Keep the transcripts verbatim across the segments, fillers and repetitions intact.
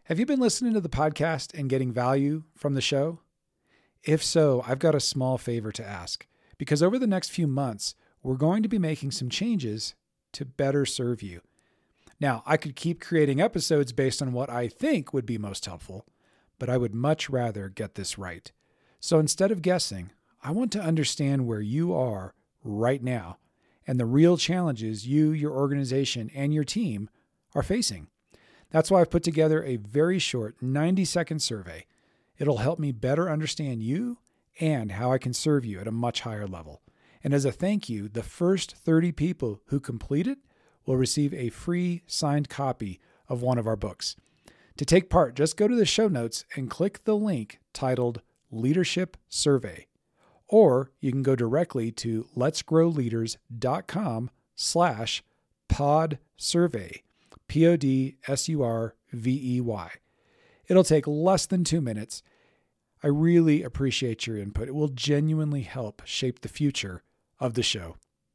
Have you been listening to the podcast and getting value from the show? If so, I've got a small favor to ask, because over the next few months, we're going to be making some changes to better serve you. Now, I could keep creating episodes based on what I think would be most helpful, but I would much rather get this right. So instead of guessing, I want to understand where you are right now and the real challenges you, your organization, and your team are facing. That's why I've put together a very short ninety-second survey. It'll help me better understand you and how I can serve you at a much higher level. And as a thank you, the first thirty people who complete it will receive a free signed copy of one of our books. To take part, just go to the show notes and click the link titled Leadership Survey. Or you can go directly to letsgrowleaders.com slash pod survey. P O D S U R V E Y. It'll take less than two minutes. I really appreciate your input. It will genuinely help shape the future of the show.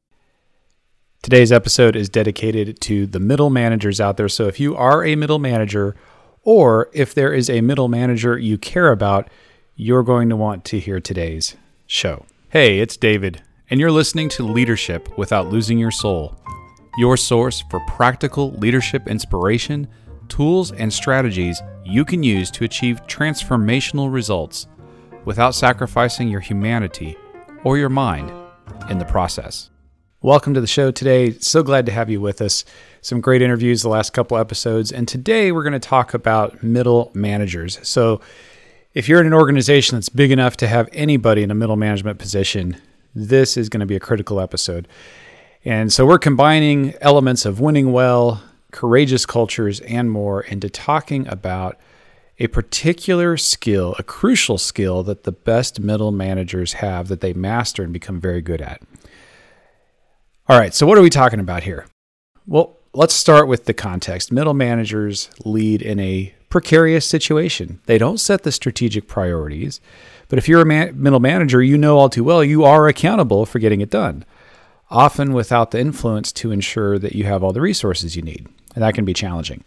Today's episode is dedicated to the middle managers out there. So if you are a middle manager, or if there is a middle manager you care about, you're going to want to hear today's show. Hey, it's David, and you're listening to Leadership Without Losing Your Soul, your source for practical leadership inspiration, tools, and strategies you can use to achieve transformational results without sacrificing your humanity or your mind in the process. Welcome to the show today. So glad to have you with us. Some great interviews the last couple episodes, and today we're going to talk about middle managers. So if you're in an organization that's big enough to have anybody in a middle management position, this is going to be a critical episode. And so we're combining elements of winning well, courageous cultures, and more into talking about a particular skill, a crucial skill that the best middle managers have that they master and become very good at. All right, so what are we talking about here? Well, let's start with the context. Middle managers lead in a precarious situation. They don't set the strategic priorities, but if you're a man- middle manager, you know all too well you are accountable for getting it done, often without the influence to ensure that you have all the resources you need, and that can be challenging.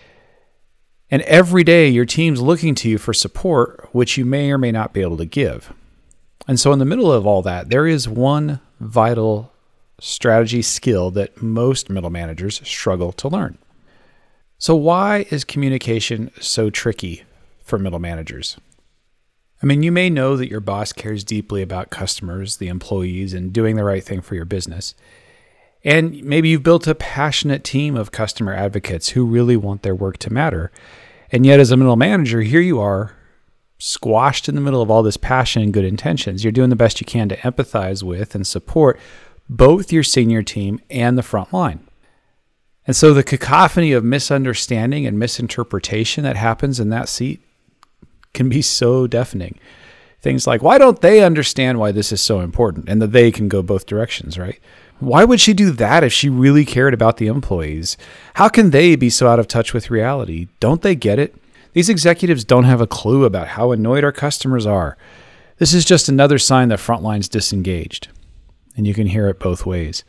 And every day, your team's looking to you for support, which you may or may not be able to give. And so in the middle of all that, there is one vital strategy skill that most middle managers struggle to learn. So why is communication so tricky for middle managers? I mean, you may know that your boss cares deeply about customers, the employees, and doing the right thing for your business. And maybe you've built a passionate team of customer advocates who really want their work to matter. And yet as a middle manager, here you are, squashed in the middle of all this passion and good intentions. You're doing the best you can to empathize with and support both your senior team and the front line. And so the cacophony of misunderstanding and misinterpretation that happens in that seat can be so deafening. Things like, why don't they understand why this is so important? And the they can go both directions, right? Why would she do that if she really cared about the employees? How can they be so out of touch with reality? Don't they get it? These executives don't have a clue about how annoyed our customers are. This is just another sign that Frontline's disengaged. And you can hear it both ways.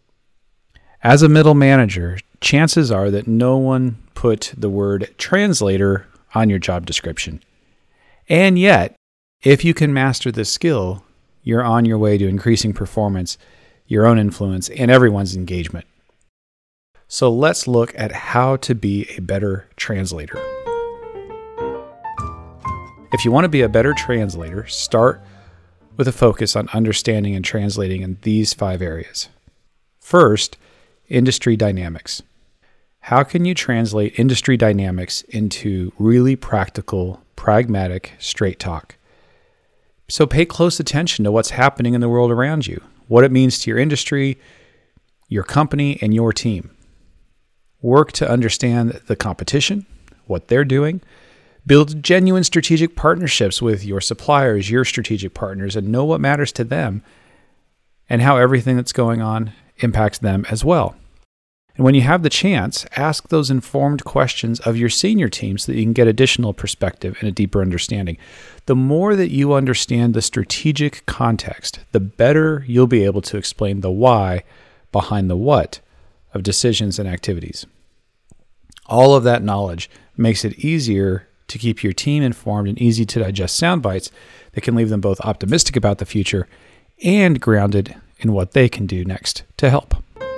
As a middle manager, chances are that no one put the word translator on your job description. And yet, if you can master this skill, you're on your way to increasing performance, your own influence, and everyone's engagement. So let's look at how to be a better translator. If you want to be a better translator, start with a focus on understanding and translating in these five areas. First, industry dynamics. How can you translate industry dynamics into really practical, pragmatic, straight talk? So pay close attention to what's happening in the world around you, what it means to your industry, your company, and your team. Work to understand the competition, what they're doing. Build genuine strategic partnerships with your suppliers, your strategic partners, and know what matters to them and how everything that's going on impacts them as well. And when you have the chance, ask those informed questions of your senior team so that you can get additional perspective and a deeper understanding. The more that you understand the strategic context, the better you'll be able to explain the why behind the what of decisions and activities. All of that knowledge makes it easier to keep your team informed and easy to digest sound bites that can leave them both optimistic about the future and grounded in what they can do next to help.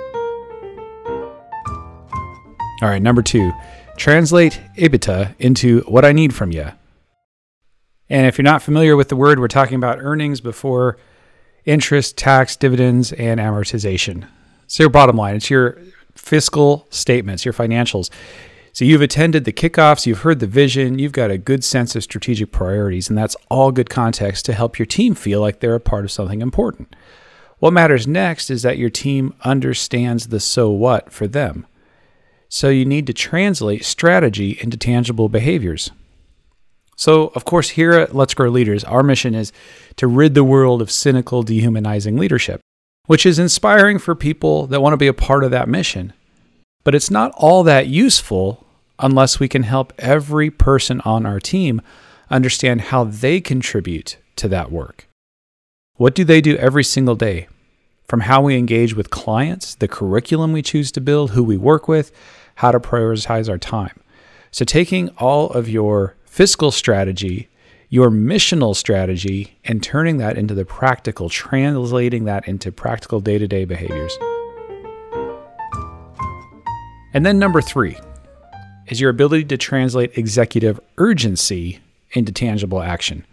All right, number two, translate EBITDA into what I need from you. And if you're not familiar with the word, we're talking about earnings before interest, tax, dividends, and amortization. So your bottom line, it's your fiscal statements, your financials. So you've attended the kickoffs, you've heard the vision, you've got a good sense of strategic priorities, and that's all good context to help your team feel like they're a part of something important. What matters next is that your team understands the so what for them. So you need to translate strategy into tangible behaviors. So, of course, here at Let's Grow Leaders, our mission is to rid the world of cynical, dehumanizing leadership, which is inspiring for people that want to be a part of that mission. But it's not all that useful unless we can help every person on our team understand how they contribute to that work. What do they do every single day? From how we engage with clients, the curriculum we choose to build, who we work with, how to prioritize our time. So taking all of your fiscal strategy, your missional strategy, and turning that into the practical, translating that into practical day-to-day behaviors. And then number three is your ability to translate executive urgency into tangible action.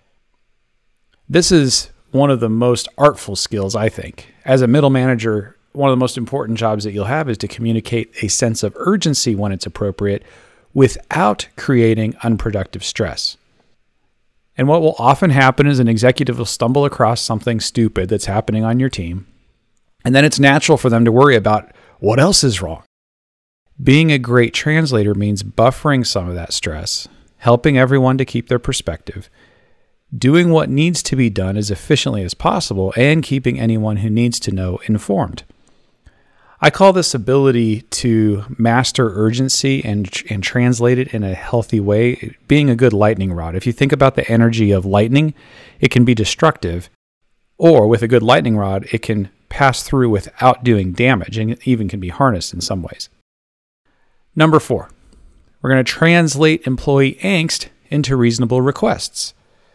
This is one of the most artful skills, I think. As a middle manager, one of the most important jobs that you'll have is to communicate a sense of urgency when it's appropriate without creating unproductive stress. And what will often happen is an executive will stumble across something stupid that's happening on your team, and then it's natural for them to worry about what else is wrong. Being a great translator means buffering some of that stress, helping everyone to keep their perspective, doing what needs to be done as efficiently as possible, and keeping anyone who needs to know informed. I call this ability to master urgency and, and translate it in a healthy way being a good lightning rod. If you think about the energy of lightning, it can be destructive, or with a good lightning rod, it can pass through without doing damage, and it even can be harnessed in some ways. Number four, we're going to translate employee angst into reasonable requests.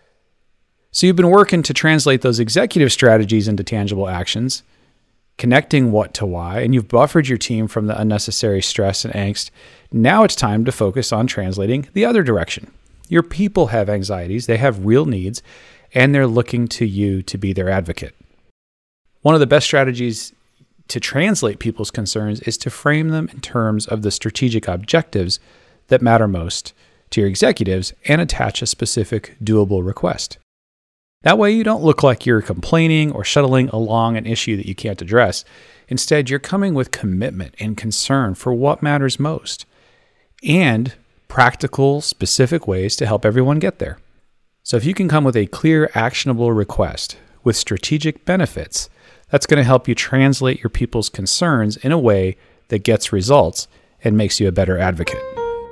So you've been working to translate those executive strategies into tangible actions, connecting what to why, and you've buffered your team from the unnecessary stress and angst. Now it's time to focus on translating the other direction. Your people have anxieties, they have real needs, and they're looking to you to be their advocate. One of the best strategies to translate people's concerns is to frame them in terms of the strategic objectives that matter most to your executives and attach a specific doable request. That way you don't look like you're complaining or shuttling along an issue that you can't address. Instead, you're coming with commitment and concern for what matters most and practical, specific ways to help everyone get there. So if you can come with a clear, actionable request with strategic benefits, that's going to help you translate your people's concerns in a way that gets results and makes you a better advocate.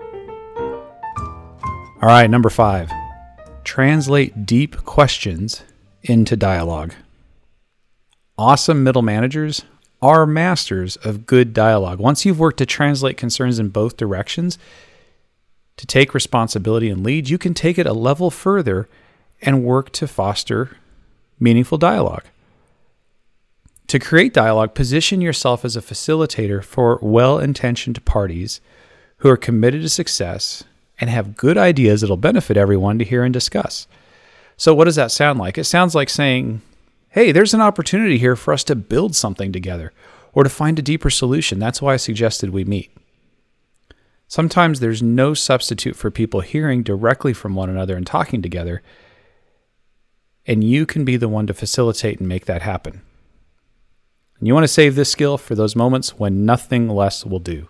All right, number five. Translate deep questions into dialogue. Awesome middle managers are masters of good dialogue. Once you've worked to translate concerns in both directions, to take responsibility and lead, you can take it a level further and work to foster meaningful dialogue. To create dialogue, position yourself as a facilitator for well-intentioned parties who are committed to success and have good ideas that'll benefit everyone to hear and discuss. So what does that sound like? It sounds like saying, hey, there's an opportunity here for us to build something together or to find a deeper solution. That's why I suggested we meet. Sometimes there's no substitute for people hearing directly from one another and talking together, and you can be the one to facilitate and make that happen. And you want to save this skill for those moments when nothing less will do.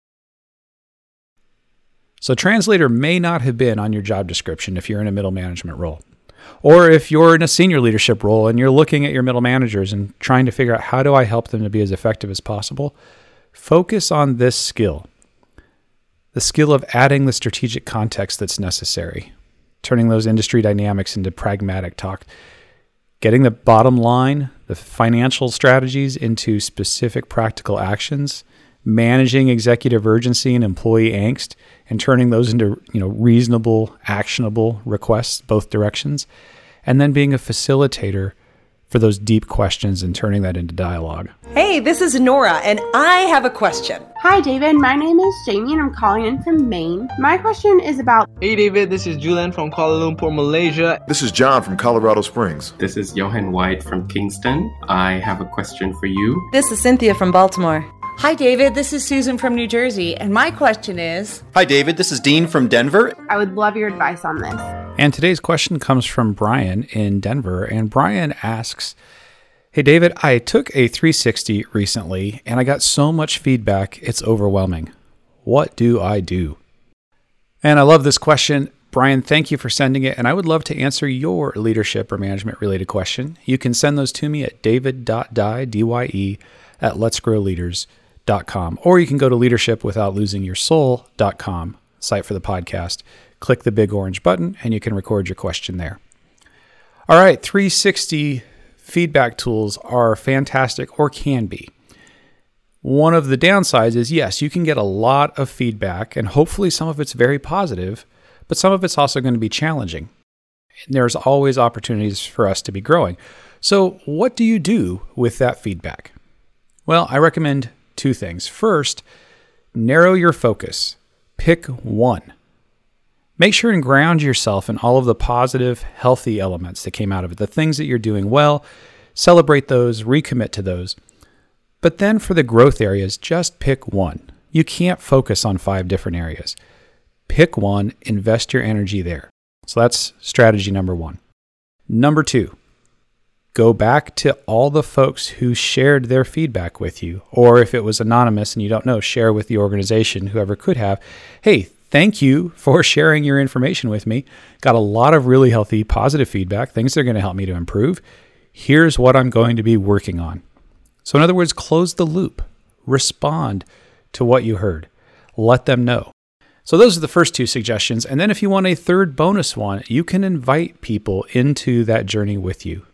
So translator may not have been on your job description if you're in a middle management role. Or if you're in a senior leadership role and you're looking at your middle managers and trying to figure out how do I help them to be as effective as possible, focus on this skill. The skill of adding the strategic context that's necessary, turning those industry dynamics into pragmatic talk, getting the bottom line, the financial strategies into specific practical actions, managing executive urgency and employee angst and turning those into, you know, reasonable, actionable requests, both directions, and then being a facilitator for those deep questions and turning that into dialogue. Hey, this is Nora, and I have a question. Hi, David. My name is Jamie, and I'm calling in from Maine. My question is about... Hey, David. This is Julian from Kuala Lumpur, Malaysia. This is John from Colorado Springs. This is Johan White from Kingston. I have a question for you. This is Cynthia from Baltimore. Hi, David. This is Susan from New Jersey, and my question is... Hi, David. This is Dean from Denver. I would love your advice on this. And today's question comes from Brian in Denver, and Brian asks, hey, David, I took a three sixty recently, and I got so much feedback, it's overwhelming. What do I do? And I love this question. Brian, thank you for sending it, and I would love to answer your leadership or management-related question. You can send those to me at david dot dye, D Y E, at lets grow leaders dot com, or you can go to leadership without losing your soul dot com, site for the podcast. Click the big orange button, and you can record your question there. All right, three sixty feedback tools are fantastic, or can be. One of the downsides is, yes, you can get a lot of feedback, and hopefully some of it's very positive, but some of it's also going to be challenging. And there's always opportunities for us to be growing. So what do you do with that feedback? Well, I recommend two things. First, narrow your focus. Pick one. Make sure and ground yourself in all of the positive, healthy elements that came out of it, the things that you're doing well. Celebrate those, recommit to those. But then for the growth areas, just pick one. You can't focus on five different areas. Pick one, invest your energy there. So that's strategy number one. Number two, go back to all the folks who shared their feedback with you, or if it was anonymous and you don't know, share with the organization, whoever could have. Hey, thank you for sharing your information with me. Got a lot of really healthy, positive feedback, things that are going to help me to improve. Here's what I'm going to be working on. So in other words, close the loop. Respond to what you heard. Let them know. So those are the first two suggestions. And then if you want a third bonus one, you can invite people into that journey with you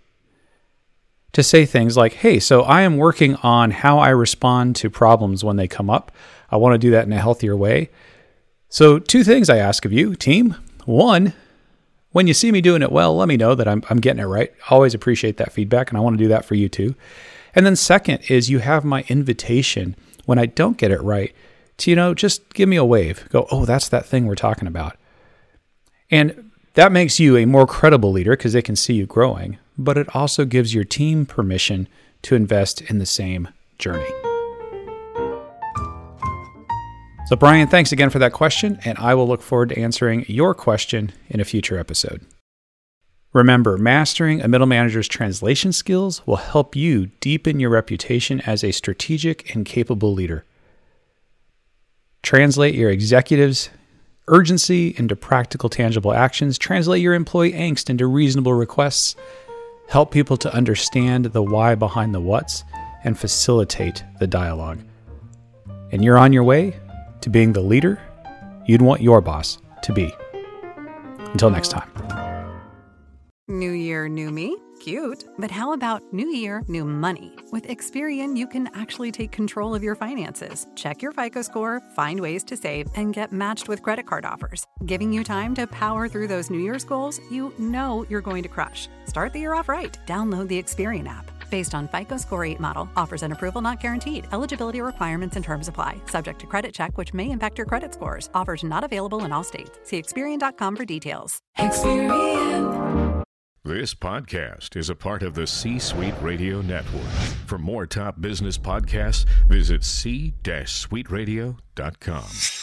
to say things like, hey, so I am working on how I respond to problems when they come up. I want to do that in a healthier way. So two things I ask of you, team. One, when you see me doing it well, let me know that I'm I'm getting it right. Always appreciate that feedback, and I want to do that for you too. And then second is you have my invitation when I don't get it right to, you know, just give me a wave. Go, oh, that's that thing we're talking about. And that makes you a more credible leader because they can see you growing, but it also gives your team permission to invest in the same journey. So Brian, thanks again for that question, and I will look forward to answering your question in a future episode. Remember, mastering a middle manager's translation skills will help you deepen your reputation as a strategic and capable leader. Translate your executives' urgency into practical, tangible actions. Translate your employee angst into reasonable requests. Help people to understand the why behind the what's and facilitate the dialogue. And you're on your way to being the leader you'd want your boss to be. Until next time. New year, new me? Cute. But how about new year, new money? With Experian, you can actually take control of your finances. Check your FICO score, find ways to save, and get matched with credit card offers, giving you time to power through those New Year's goals you know you're going to crush. Start the year off right. Download the Experian app. Based on FICO Score eight model. Offers and approval not guaranteed. Eligibility requirements and terms apply. Subject to credit check, which may impact your credit scores. Offers not available in all states. See Experian dot com for details. Experian. This podcast is a part of the C-Suite Radio Network. For more top business podcasts, visit c suite radio dot com.